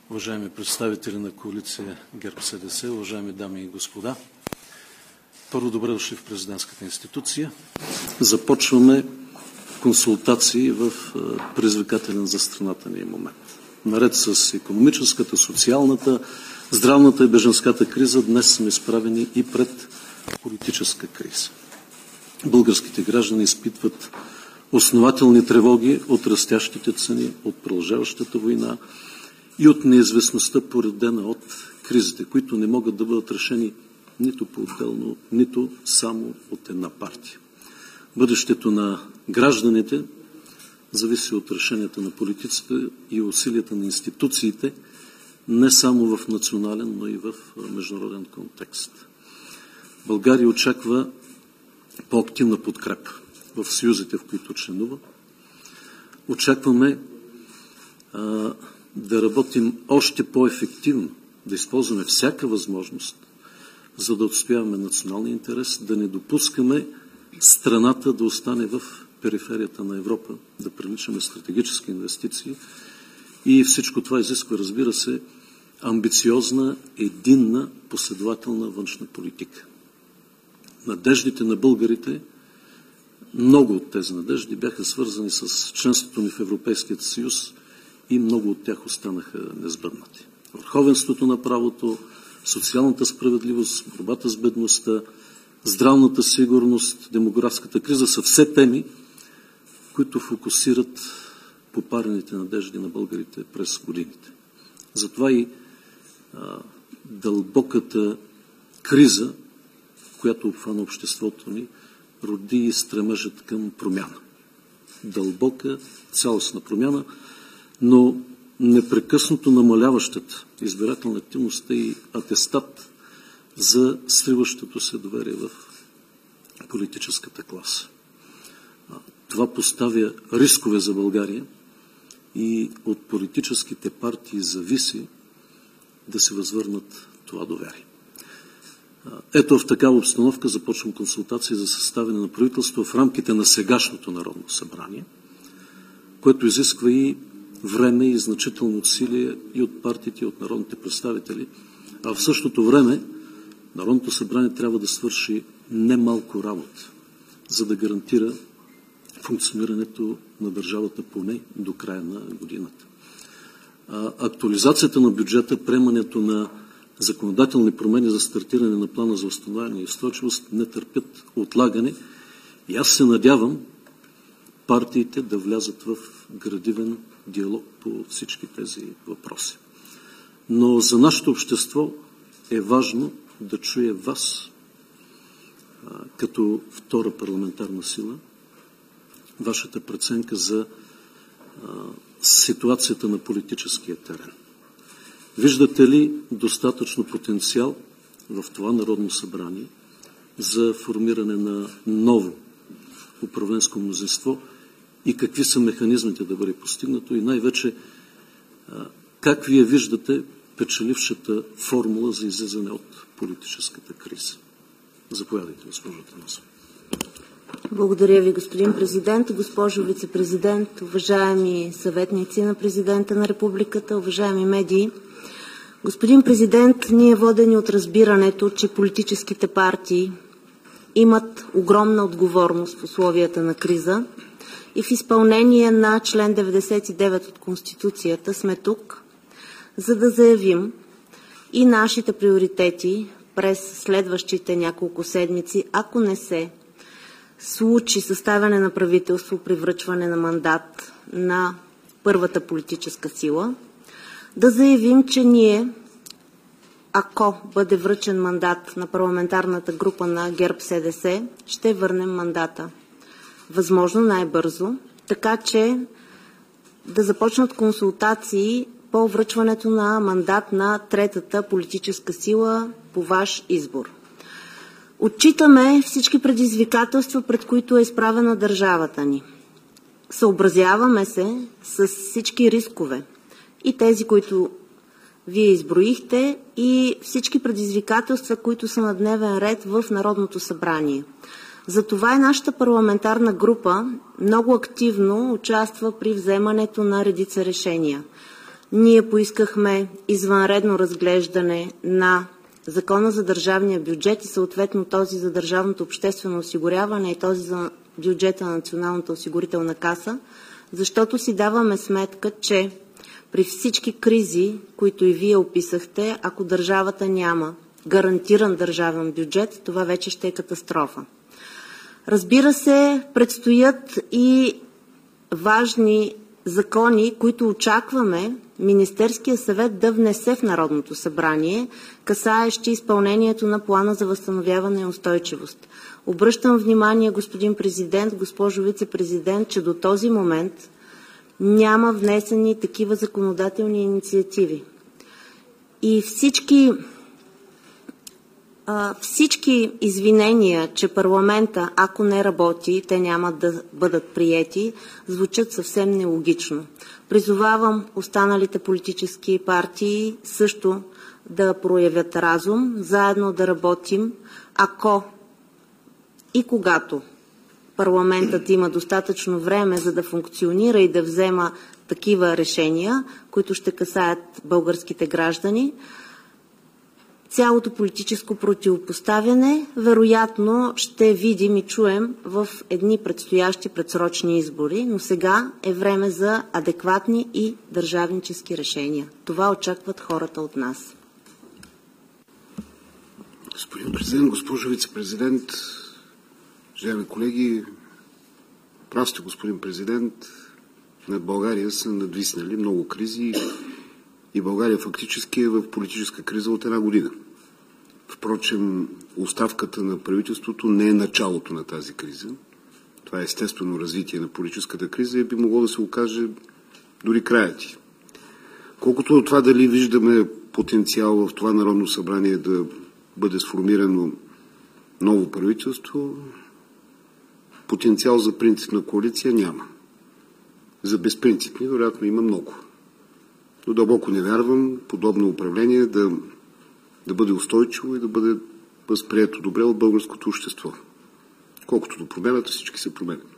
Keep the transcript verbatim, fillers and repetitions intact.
уважаеми представители на коалиция ГЕРБ-СДС, уважаеми дами и господа. Първо, добре дошли в президентската институция. Започваме консултации в предизвикателен за страната ни момент. Наред с икономическата, социалната, здравната и бежанската криза, днес сме изправени и пред политическа криза. Българските граждани изпитват основателни тревоги от растящите цени, от продължаващата война и от неизвестността, породена от кризите, които не могат да бъдат решени нито по-отделно, нито само от една партия. Бъдещето на гражданите зависи от решенията на политиците и усилията на институциите, не само в национален, но и в международен контекст. България очаква по-активна подкрепа в съюзите, в които членува. Очакваме а, да работим още по-ефективно, да използваме всяка възможност, за да отстояваме националния интерес, да не допускаме страната да остане в периферията на Европа, да привличаме стратегически инвестиции и всичко това изисква, разбира се, амбициозна, единна, последователна външна политика. Надеждите на българите, много от тези надежди бяха свързани с членството ни в Европейския съюз и много от тях останаха несбъднати. Върховенството на правото, социалната справедливост, борбата с бедността, здравната сигурност, демографската криза са все теми, които фокусират попарените надежди на българите през годините. Затова и а, дълбоката криза, която обхвана обществото ни, роди и стремежът към промяна. Дълбока, цялостна промяна, но непрекъснато намаляващата избирателна активност е и атестат за сриващото се доверие в политическата класа. Това поставя рискове за България и от политическите партии зависи да се възвърнат това доверие. Ето в такава обстановка започвам консултации за съставяне на правителство в рамките на сегашното Народно събрание, което изисква и време и значително усилие и от партиите, и от народните представители, а в същото време Народното събрание трябва да свърши немалко работа, за да гарантира функционирането на държавата поне до края на годината. А актуализацията на бюджета, приемането на законодателни промени за стартиране на плана за възстановяване и устойчивост не търпят отлагане и аз се надявам партиите да влязат в градивен диалог по всички тези въпроси. Но за нашето общество е важно да чуе вас а, като втора парламентарна сила, вашата преценка за а, ситуацията на политическия терен. Виждате ли достатъчно потенциал в това Народно събрание за формиране на ново управленско мнозинство и какви са механизмите да бъде постигнато и най-вече как вие виждате печелившата формула за излизане от политическата криза? Заповядайте, госпожо Атанасова. Благодаря ви, господин президент, госпожо вице-президент, уважаеми съветници на президента на републиката, уважаеми медии. Господин президент, ние водени от разбирането, че политическите партии имат огромна отговорност в условията на криза и в изпълнение на член деветдесет и девет от Конституцията сме тук, за да заявим и нашите приоритети през следващите няколко седмици, ако не се случи съставяне на правителство при връчване на мандат на първата политическа сила, да заявим, че ние, ако бъде връчен мандат на парламентарната група на ГЕРБ-СДС, ще върнем мандата възможно най-бързо, така че да започнат консултации по връчването на мандат на третата политическа сила по ваш избор. Отчитаме всички предизвикателства, пред които е изправена държавата ни. Съобразяваме се с всички рискове и тези, които вие изброихте, и всички предизвикателства, които са на дневен ред в Народното събрание. Затова и нашата парламентарна група много активно участва при вземането на редица решения. ние поискахме извънредно разглеждане на Закона за държавния бюджет и съответно този за държавното обществено осигуряване и този за бюджета на Националната осигурителна каса, защото си даваме сметка, че при всички кризи, които и вие описахте, ако държавата няма гарантиран държавен бюджет, това вече ще е катастрофа. Разбира се, предстоят и важни закони, които очакваме Министерския съвет да внесе в Народното събрание, касаещи изпълнението на Плана за възстановяване и устойчивост. Обръщам внимание, господин президент, госпожо вице-президент, че до този момент няма внесени такива законодателни инициативи. И всички, а, всички извинения, че парламента, ако не работи, те няма да бъдат приети, звучат съвсем нелогично. Призовавам останалите политически партии също да проявят разум, заедно да работим, ако и когато парламентът има достатъчно време, за да функционира и да взема такива решения, които ще касаят българските граждани. Цялото политическо противопоставяне вероятно ще видим и чуем в едни предстоящи предсрочни избори, но сега е време за адекватни и държавнически решения. Това очакват хората от нас. Господин президент, госпожо вице-президент, уважаеми колеги, прав сте, господин президент, над България са надвиснали много кризи и България фактически е в политическа криза от една година. Впрочем, оставката на правителството не е началото на тази криза. Това е естествено развитие на политическата криза и би могло да се окаже дори краят ти. Колкото до това дали виждаме потенциал в това Народно събрание да бъде сформирано ново правителство, потенциал за принципна коалиция няма. За безпринципни, вероятно, има много. Но дълбоко не вярвам подобно управление да, да бъде устойчиво и да бъде възприето добре от българското общество. Колкото до промяната, всички се променят.